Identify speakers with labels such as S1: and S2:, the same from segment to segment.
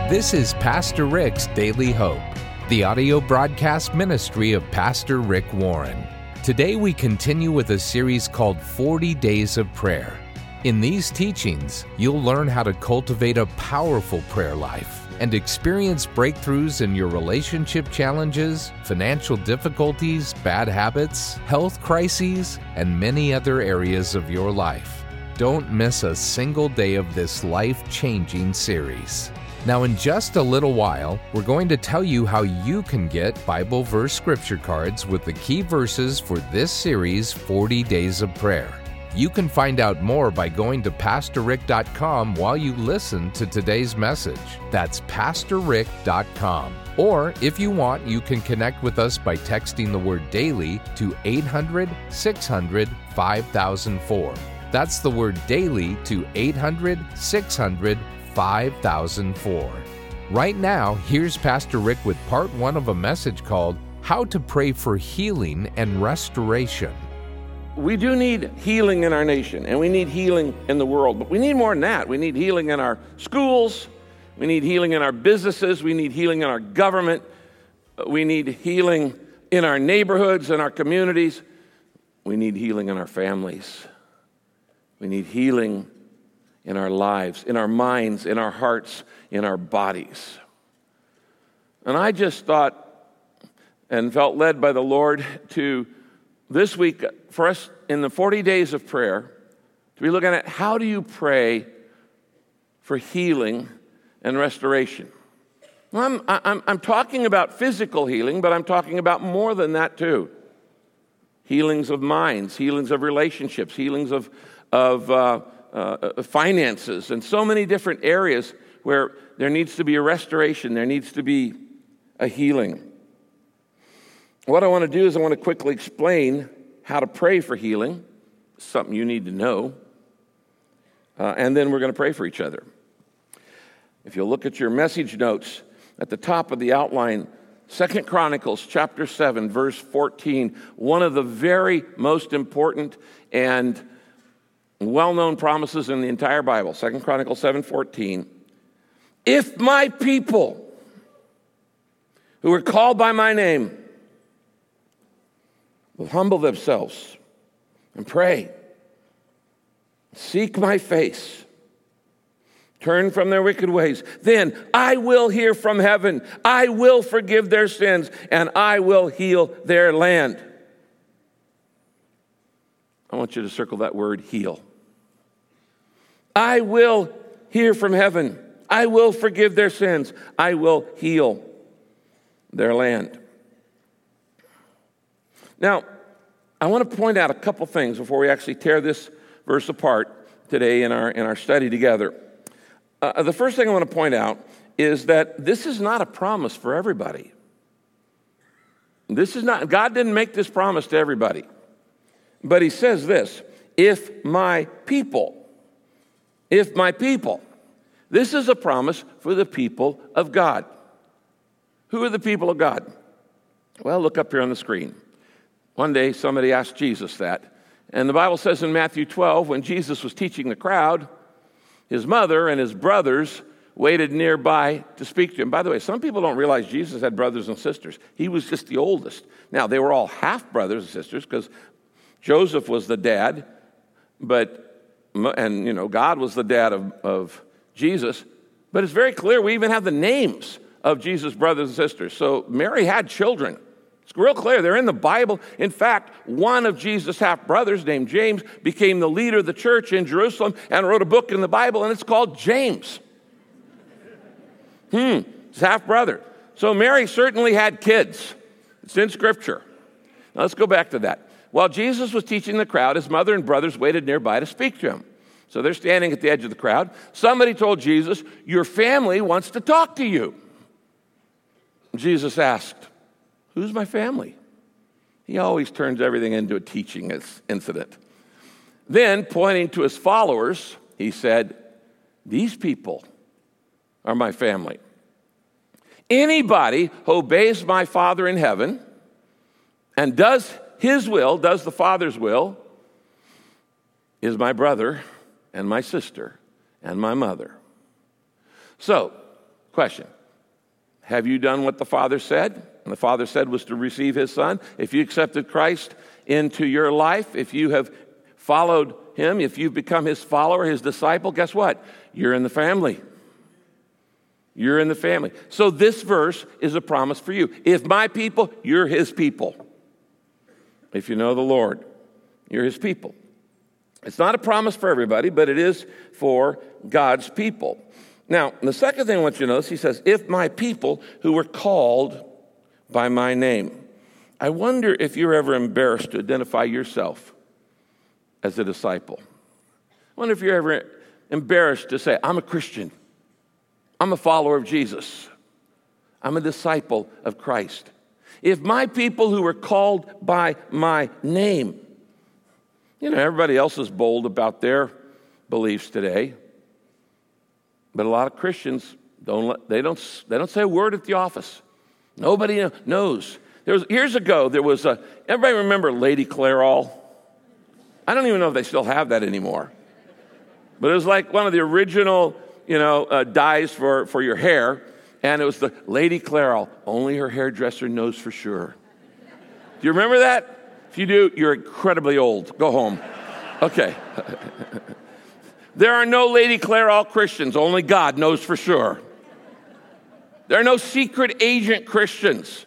S1: This is Pastor Rick's Daily Hope, the audio broadcast ministry of Pastor Rick Warren. Today we continue with a series called 40 Days of Prayer. In these teachings, you'll learn how to cultivate a powerful prayer life and experience breakthroughs in your relationship challenges, financial difficulties, bad habits, health crises, and many other areas of your life. Don't miss a single day of this life-changing series. Now, in just a little while, we're going to tell you how you can get Bible verse scripture cards with the key verses for this series, 40 Days of Prayer. You can find out more by going to PastorRick.com while you listen to today's message. That's PastorRick.com. Or, if you want, you can connect with us by texting the word DAILY to 800-600-5004. That's the word DAILY to 800-600-5004. Right now, here's Pastor Rick with part 1 of a message called How to Pray for Healing and Restoration.
S2: We do need healing in our nation, and we need healing in the world, but we need more than that. We need healing in our schools, we need healing in our businesses, we need healing in our government, we need healing in our neighborhoods and our communities, we need healing in our families, we need healing in our lives, in our minds, in our hearts, in our bodies. And I just thought and felt led by the Lord to this week for us in the 40 days of prayer to be looking at how do you pray for healing and restoration. Well, I'm talking about physical healing, but I'm talking about more than that too. Healings of minds, healings of relationships, healings of finances, and so many different areas where there needs to be a restoration, there needs to be a healing. What I want to do is I want to quickly explain how to pray for healing, something you need to know, and then we're going to pray for each other. If you'll look at your message notes at the top of the outline, 2 Chronicles chapter 7, verse 14, one of the very most important and well-known promises in the entire Bible, 2 Chronicles 7:14. If my people who are called by my name will humble themselves and pray, seek my face, turn from their wicked ways, then I will hear from heaven, I will forgive their sins, and I will heal their land. I want you to circle that word, heal. I will hear from heaven. I will forgive their sins. I will heal their land. Now, I want to point out a couple things before we actually tear this verse apart today in our study together. The first thing I want to point out is that this is not a promise for everybody. God didn't make this promise to everybody. But he says this, if my people, this is a promise for the people of God. Who are the people of God? Well, look up here on the screen. One day somebody asked Jesus that. And the Bible says in Matthew 12, when Jesus was teaching the crowd, his mother and his brothers waited nearby to speak to him. By the way, some people don't realize Jesus had brothers and sisters. He was just the oldest. Now, they were all half brothers and sisters because Joseph was the dad, God was the dad of Jesus. But it's very clear we even have the names of Jesus' brothers and sisters. So Mary had children. It's real clear. They're in the Bible. In fact, one of Jesus' half-brothers named James became the leader of the church in Jerusalem and wrote a book in the Bible, and it's called James. His half-brother. So Mary certainly had kids. It's in Scripture. Now let's go back to that. While Jesus was teaching the crowd, his mother and brothers waited nearby to speak to him. So they're standing at the edge of the crowd. Somebody told Jesus, your family wants to talk to you. Jesus asked, who's my family? He always turns everything into a teaching incident. Then, pointing to his followers, he said, these people are my family. Anybody who obeys my Father in heaven and does his will, does the Father's will, is my brother and my sister and my mother. So, Question. Have you done what the Father said? And the Father said was to receive his Son. If you accepted Christ into your life, if you have followed him, if you've become his follower, his disciple, guess what? You're in the family. You're in the family. So this verse is a promise for you. If my people, you're his people. If you know the Lord, you're his people. It's not a promise for everybody, but it is for God's people. Now, the second thing I want you to notice, he says, if my people who were called by my name. I wonder if you're ever embarrassed to identify yourself as a disciple. I wonder if you're ever embarrassed to say, I'm a Christian. I'm a follower of Jesus. I'm a disciple of Christ. If my people who were called by my name, everybody else is bold about their beliefs today, but a lot of Christians don't say a word at the office. Nobody knows. Years ago, there was everybody remember Lady Clairol? I don't even know if they still have that anymore. But it was like one of the original, dyes for your hair, and it was the Lady Clairol. Only her hairdresser knows for sure. Do you remember that? If you do, you're incredibly old. Go home. Okay. There are no Lady Clairol Christians. Only God knows for sure. There are no secret agent Christians.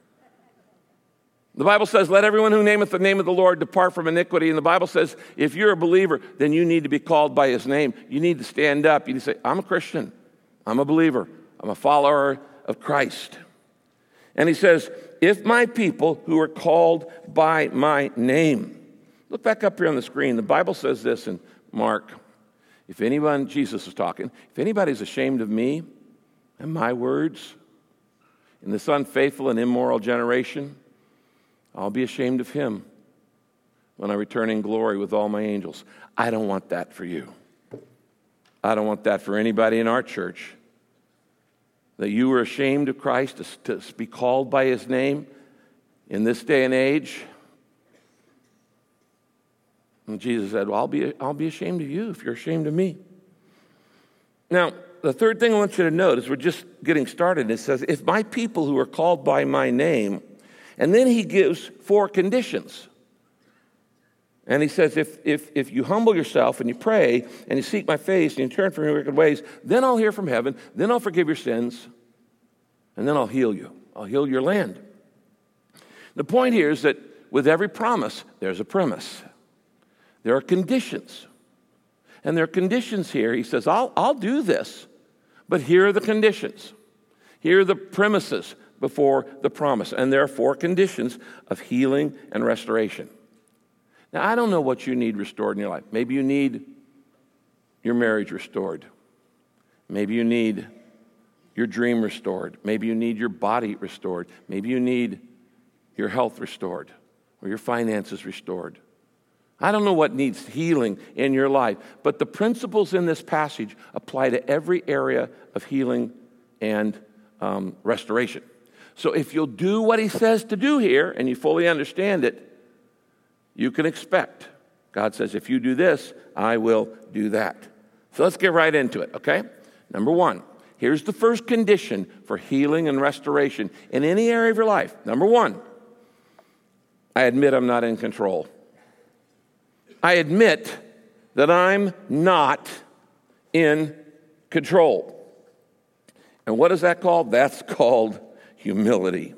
S2: The Bible says, let everyone who nameth the name of the Lord depart from iniquity. And the Bible says, if you're a believer, then you need to be called by his name. You need to stand up. You need to say, I'm a Christian. I'm a believer. I'm a follower of Christ. And he says, if my people who are called by my name. Look back up here on the screen. The Bible says this in Mark. If anyone, Jesus is talking, if anybody's ashamed of me and my words in this unfaithful and immoral generation, I'll be ashamed of him when I return in glory with all my angels. I don't want that for you. I don't want that for anybody in our church. That you were ashamed of Christ to be called by his name in this day and age. And Jesus said, well, I'll be ashamed of you if you're ashamed of me. Now, the third thing I want you to notice, we're just getting started. It says, if my people who are called by my name, and then he gives 4 conditions. And he says, if you humble yourself and you pray and you seek my face and you turn from your wicked ways, then I'll hear from heaven, then I'll forgive your sins, and then I'll heal you. I'll heal your land. The point here is that with every promise, there's a premise. There are conditions. And there are conditions here. He says, I'll do this, but here are the conditions. Here are the premises before the promise. And there are 4 conditions of healing and restoration. Now, I don't know what you need restored in your life. Maybe you need your marriage restored. Maybe you need your dream restored. Maybe you need your body restored. Maybe you need your health restored or your finances restored. I don't know what needs healing in your life, but the principles in this passage apply to every area of healing and restoration. So if you'll do what he says to do here and you fully understand it, you can expect. God says, if you do this, I will do that. So let's get right into it, okay? Number 1, here's the first condition for healing and restoration in any area of your life. Number 1, I admit I'm not in control. I admit that I'm not in control. And what is that called? That's called humility.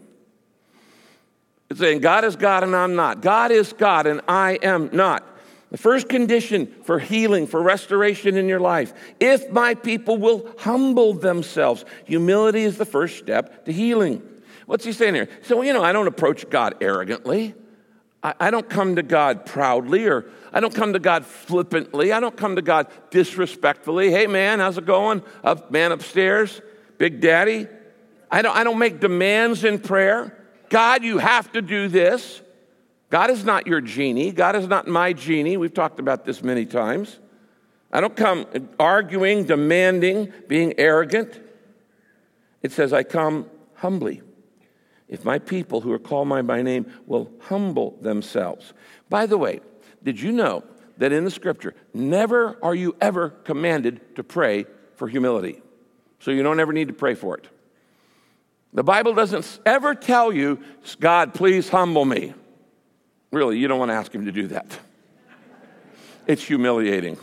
S2: It's saying God is God and I'm not. God is God and I am not. The first condition for healing, for restoration in your life, if my people will humble themselves. Humility is the first step to healing. What's he saying here? So, I don't approach God arrogantly. I don't come to God proudly, or I don't come to God flippantly. I don't come to God disrespectfully. Hey, man, how's it going? Man upstairs? Big Daddy? I don't make demands in prayer. God, you have to do this. God is not your genie. God is not my genie. We've talked about this many times. I don't come arguing, demanding, being arrogant. It says I come humbly. If my people who are called by my name will humble themselves. By the way, did you know that in the scripture, never are you ever commanded to pray for humility? so you don't ever need to pray for it. The Bible doesn't ever tell you, God, please humble me. Really, you don't want to ask him to do that. It's humiliating.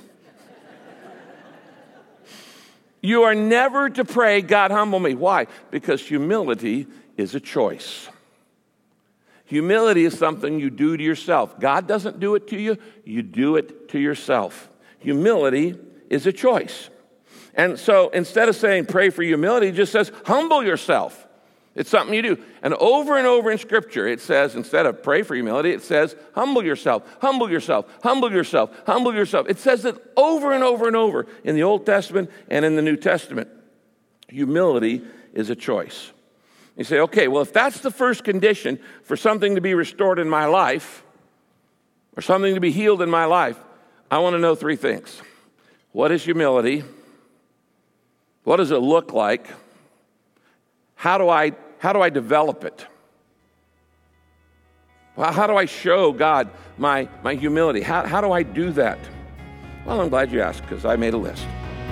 S2: You are never to pray, God, humble me. Why? Because humility is a choice. Humility is something you do to yourself. God doesn't do it to you. You do it to yourself. Humility is a choice. And so instead of saying pray for humility, it just says humble yourself. It's something you do. And over in Scripture, it says, instead of pray for humility, it says humble yourself, humble yourself, humble yourself, humble yourself. It says it over and over in the Old Testament and in the New Testament. Humility is a choice. You say, okay, well, if that's the first condition for something to be restored in my life or something to be healed in my life, I want to know three things. What is humility? What does it look like? How do I develop it? Well, how do I show God my humility? How do I do that? Well, I'm glad you asked because I made a list.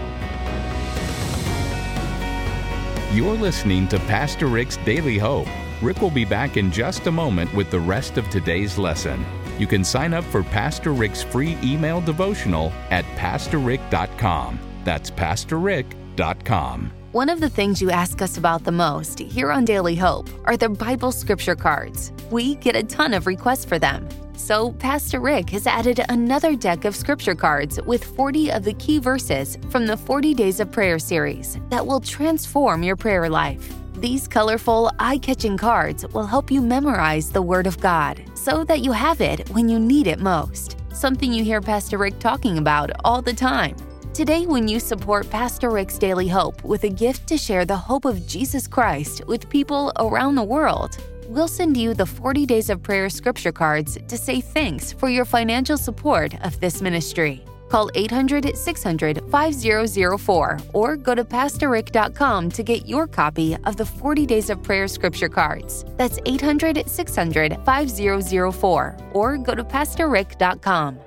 S1: You're listening to Pastor Rick's Daily Hope. Rick will be back in just a moment with the rest of today's lesson. You can sign up for Pastor Rick's free email devotional at pastorrick.com. That's pastorrick.com.
S3: One of the things you ask us about the most here on Daily Hope are the Bible scripture cards. We get a ton of requests for them. So Pastor Rick has added another deck of scripture cards with 40 of the key verses from the 40 Days of Prayer series that will transform your prayer life. These colorful, eye-catching cards will help you memorize the Word of God so that you have it when you need it most, something you hear Pastor Rick talking about all the time. Today, when you support Pastor Rick's Daily Hope with a gift to share the hope of Jesus Christ with people around the world, we'll send you the 40 Days of Prayer scripture cards to say thanks for your financial support of this ministry. Call 800-600-5004 or go to pastorrick.com to get your copy of the 40 Days of Prayer scripture cards. That's 800-600-5004 or go to pastorrick.com.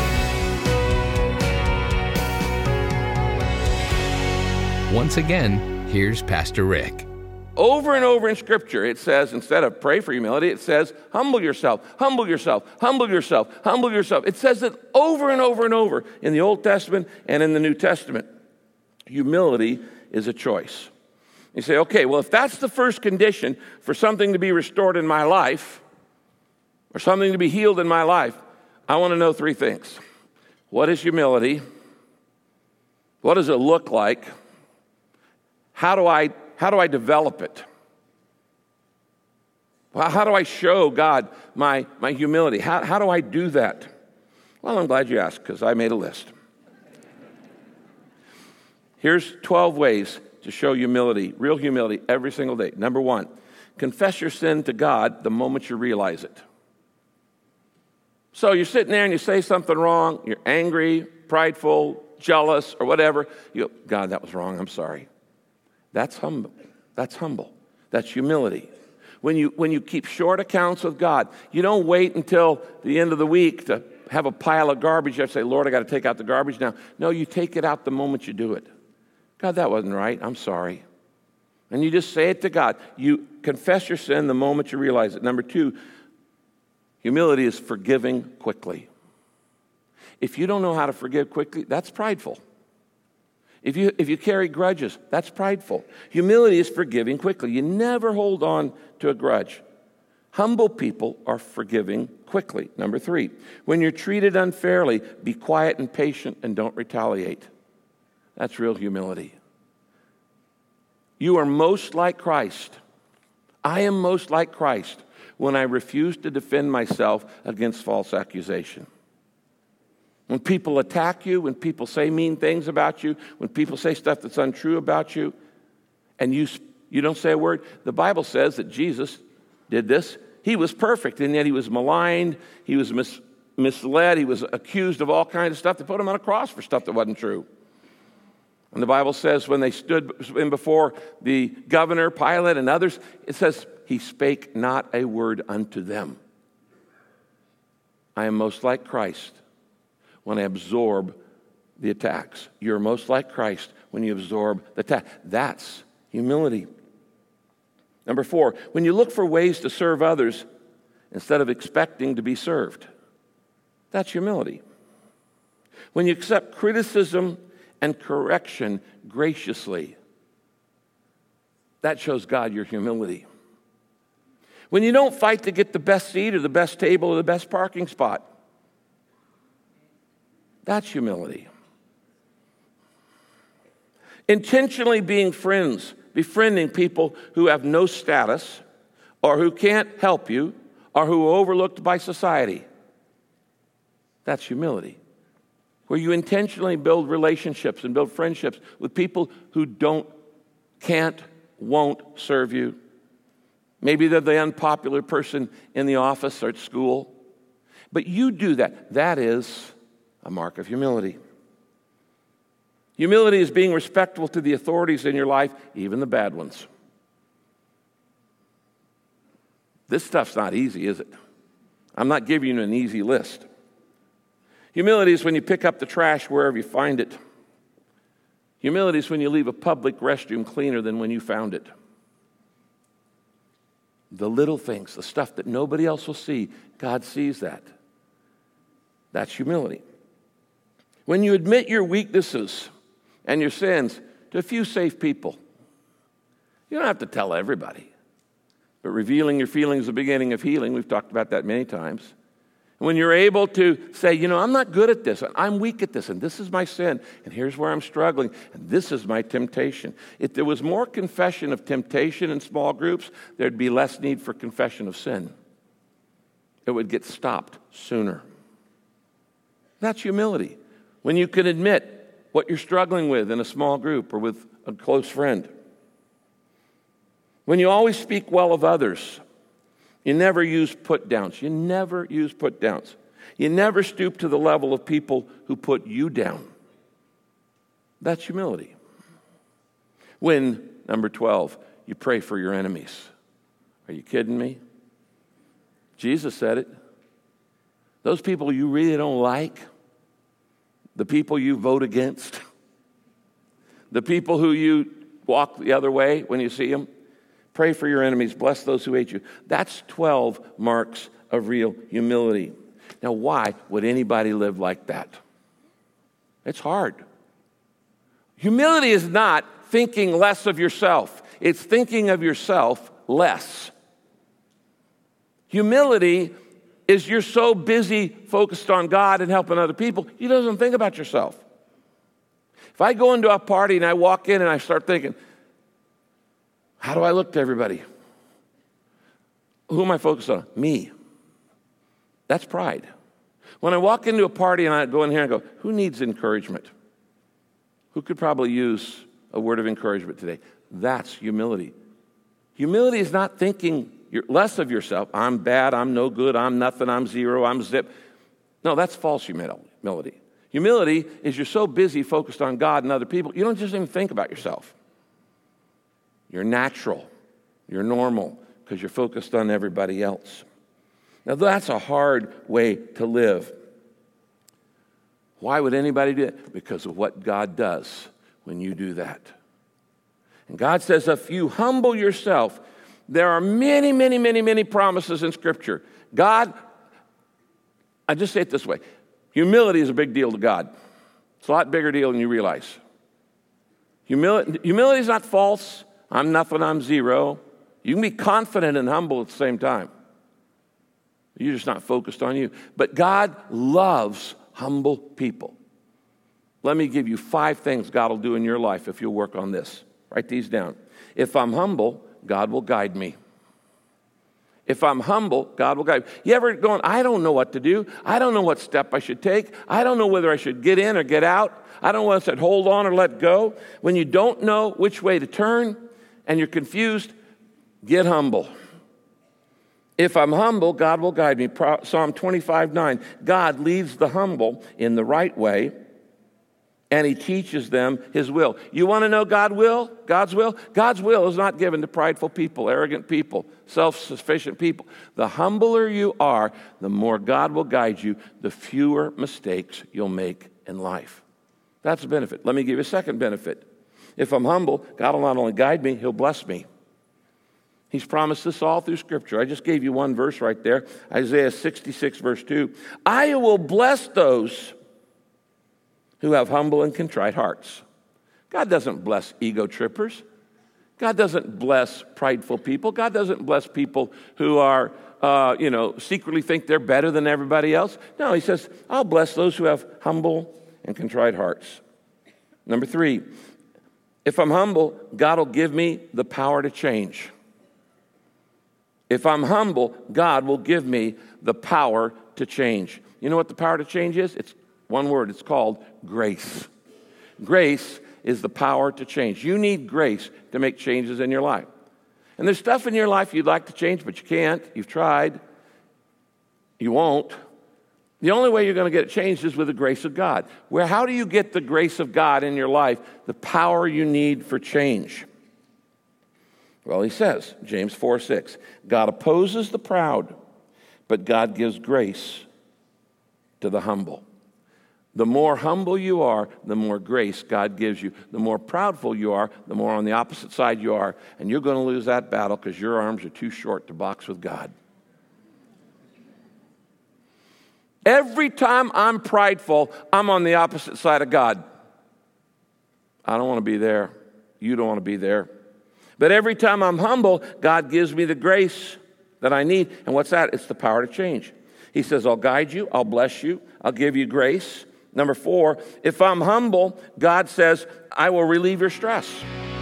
S1: Once again, here's Pastor Rick.
S2: Over and over in Scripture, it says, instead of pray for humility, it says humble yourself, humble yourself, humble yourself, humble yourself. It says it over and over in the Old Testament and in the New Testament. Humility is a choice. You say, okay, well, if that's the first condition for something to be restored in my life or something to be healed in my life, I want to know three things. What is humility? What does it look like? How do I develop it? Well, how do I show God my humility? How do I do that? Well, I'm glad you asked because I made a list. Here's 12 ways to show humility, real humility, every single day. Number one, confess your sin to God the moment you realize it. So you're sitting there and you say something wrong, you're angry, prideful, jealous, or whatever. You go, God, that was wrong, I'm sorry. That's humble. That's humble. That's humility. When you keep short accounts with God, you don't wait until the end of the week to have a pile of garbage. You have to say, Lord, I got to take out the garbage now. No, you take it out the moment you do it. God, that wasn't right. I'm sorry. And you just say it to God. You confess your sin the moment you realize it. Number two, humility is forgiving quickly. If you don't know how to forgive quickly, that's prideful. If you carry grudges, that's prideful. Humility is forgiving quickly. You never hold on to a grudge. Humble people are forgiving quickly. Number three, when you're treated unfairly, be quiet and patient and don't retaliate. That's real humility. You are most like Christ. I am most like Christ when I refuse to defend myself against false accusation. When people attack you, when people say mean things about you, when people say stuff that's untrue about you, and you don't say a word, the Bible says that Jesus did this. He was perfect, and yet he was maligned, he was misled, he was accused of all kinds of stuff. They put him on a cross for stuff that wasn't true. And the Bible says when they stood in before the governor, Pilate, and others, it says he spake not a word unto them. I am most like Christ when I absorb the attacks. You're most like Christ when you absorb the task. That's humility. Number 4, when you look for ways to serve others instead of expecting to be served. That's humility. When you accept criticism and correction graciously, that shows God your humility. When you don't fight to get the best seat or the best table or the best parking spot, that's humility. Intentionally being friends, befriending people who have no status or who can't help you or who are overlooked by society. That's humility. Where you intentionally build relationships and build friendships with people who can't, won't serve you. Maybe they're the unpopular person in the office or at school. But you do that. That is a mark of humility. Humility is being respectful to the authorities in your life, even the bad ones. This stuff's not easy, is it? I'm not giving you an easy list. Humility is when you pick up the trash wherever you find it. Humility is when you leave a public restroom cleaner than when you found it. The little things, the stuff that nobody else will see, God sees that. That's humility. When you admit your weaknesses and your sins to a few safe people. You don't have to tell everybody. But revealing your feelings is the beginning of healing. We've talked about that many times. And when you're able to say, I'm not good at this, I'm weak at this, and this is my sin, and here's where I'm struggling, and this is my temptation. If there was more confession of temptation in small groups, there'd be less need for confession of sin. It would get stopped sooner. That's humility. When you can admit what you're struggling with in a small group or with a close friend. When you always speak well of others. You never use put-downs. You never use put-downs. You never stoop to the level of people who put you down. That's humility. When, number 12, you pray for your enemies. Are you kidding me? Jesus said it. Those people you really don't like, the people you vote against, the people who you walk the other way when you see them, pray for your enemies, bless those who hate you. That's 12 marks of real humility. Now, why would anybody live like that? It's hard. Humility is not thinking less of yourself. It's thinking of yourself less. Humility is you're so busy focused on God and helping other people, you don't think about yourself. If I go into a party and I walk in and I start thinking, how do I look to everybody? Who am I focused on? Me. That's pride. When I walk into a party and I go in here and go, who needs encouragement? Who could probably use a word of encouragement today? That's humility. Humility is not thinking less of yourself. I'm bad, I'm no good, I'm nothing, I'm zero, I'm zip. No, that's false humility. Humility is you're so busy focused on God and other people, you don't just even think about yourself. You're natural. You're normal because you're focused on everybody else. Now, that's a hard way to live. Why would anybody do it? Because of what God does when you do that. And God says, if you humble yourself, there are many, many, many, many promises in Scripture. God, I just say it this way. Humility is a big deal to God. It's a lot bigger deal than you realize. Humility is not false. I'm nothing, I'm zero. You can be confident and humble at the same time. You're just not focused on you. But God loves humble people. Let me give you 5 things God will do in your life if you'll work on this. Write these down. If I'm humble, God will guide me. If I'm humble, God will guide me. You ever going, I don't know what to do. I don't know what step I should take. I don't know whether I should get in or get out. I don't know whether I should hold on or let go. When you don't know which way to turn and you're confused, get humble. If I'm humble, God will guide me. Psalm 25:9. God leads the humble in the right way, and he teaches them his will. You want to know God's will? God's will? God's will is not given to prideful people, arrogant people, self-sufficient people. The humbler you are, the more God will guide you, the fewer mistakes you'll make in life. That's a benefit. Let me give you a second benefit. If I'm humble, God will not only guide me, he'll bless me. He's promised this all through Scripture. I just gave you one verse right there, Isaiah 66, verse 2. I will bless those who have humble and contrite hearts. God doesn't bless ego trippers. God doesn't bless prideful people. God doesn't bless people who are, secretly think they're better than everybody else. No, he says, I'll bless those who have humble and contrite hearts. Number 3, if I'm humble, God will give me the power to change. If I'm humble, God will give me the power to change. You know what the power to change is? It's one word. It's called grace. Grace is the power to change. You need grace to make changes in your life. And there's stuff in your life you'd like to change, but you can't. You've tried. You won't. The only way you're going to get it changed is with the grace of God. How do you get the grace of God in your life? The power you need for change. Well, he says, James 4:6, God opposes the proud, but God gives grace to the humble. The more humble you are, the more grace God gives you. The more proudful you are, the more on the opposite side you are, and you're going to lose that battle because your arms are too short to box with God. Every time I'm prideful, I'm on the opposite side of God. I don't want to be there. You don't want to be there. But every time I'm humble, God gives me the grace that I need. And what's that? It's the power to change. He says, I'll guide you, I'll bless you, I'll give you grace. Number 4, if I'm humble, God says, I will relieve your stress.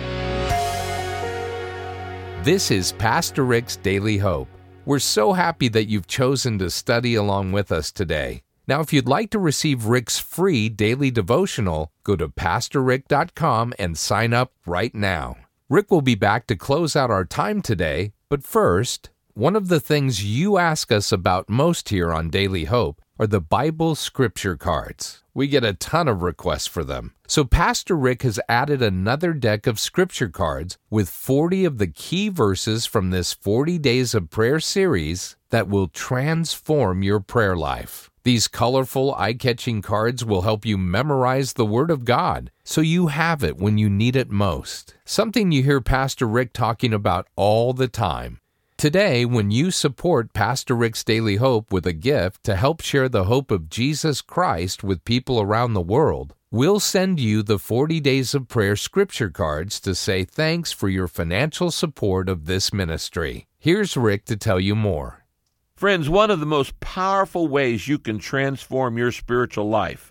S1: This is Pastor Rick's Daily Hope. We're so happy that you've chosen to study along with us today. Now, if you'd like to receive Rick's free daily devotional, go to PastorRick.com and sign up right now. Rick will be back to close out our time today, but first, one of the things you ask us about most here on Daily Hope are the Bible scripture cards. We get a ton of requests for them. So Pastor Rick has added another deck of scripture cards with 40 of the key verses from this 40 Days of Prayer series that will transform your prayer life. These colorful, eye-catching cards will help you memorize the Word of God so you have it when you need it most. Something you hear Pastor Rick talking about all the time. Today, when you support Pastor Rick's Daily Hope with a gift to help share the hope of Jesus Christ with people around the world, we'll send you the 40 Days of Prayer scripture cards to say thanks for your financial support of this ministry. Here's Rick to tell you more.
S2: Friends, one of the most powerful ways you can transform your spiritual life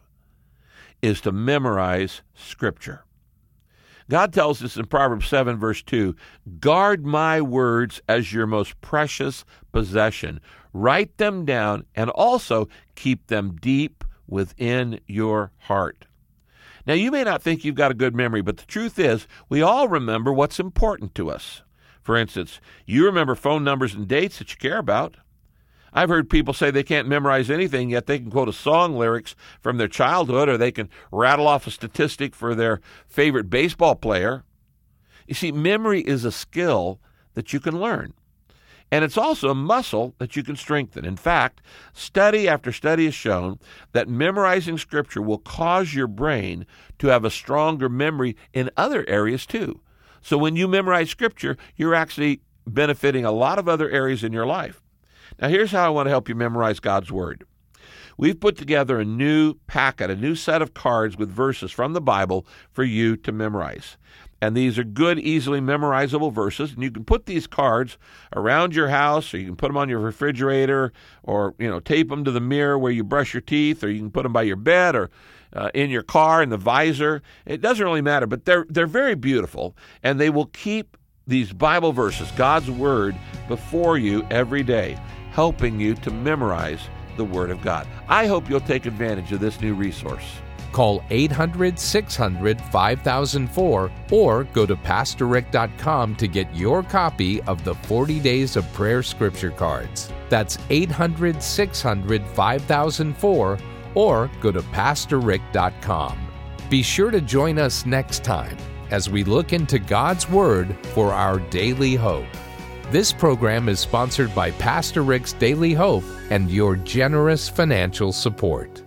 S2: is to memorize Scripture. God tells us in Proverbs 7, verse 2, guard my words as your most precious possession. Write them down and also keep them deep within your heart. Now, you may not think you've got a good memory, but the truth is we all remember what's important to us. For instance, you remember phone numbers and dates that you care about. I've heard people say they can't memorize anything, yet they can quote a song lyrics from their childhood, or they can rattle off a statistic for their favorite baseball player. You see, memory is a skill that you can learn, and it's also a muscle that you can strengthen. In fact, study after study has shown that memorizing Scripture will cause your brain to have a stronger memory in other areas too. So when you memorize Scripture, you're actually benefiting a lot of other areas in your life. Now, here's how I want to help you memorize God's Word. We've put together a new packet, a new set of cards with verses from the Bible for you to memorize. And these are good, easily memorizable verses. And you can put these cards around your house, or you can put them on your refrigerator, or, tape them to the mirror where you brush your teeth, or you can put them by your bed, or in your car in the visor. It doesn't really matter, but they're very beautiful, and they will keep these Bible verses, God's Word, before you every day, helping you to memorize the Word of God. I hope you'll take advantage of this new resource.
S1: Call 800-600-5004 or go to PastorRick.com to get your copy of the 40 Days of Prayer Scripture Cards. That's 800-600-5004 or go to PastorRick.com. Be sure to join us next time as we look into God's Word for our daily hope. This program is sponsored by Pastor Rick's Daily Hope and your generous financial support.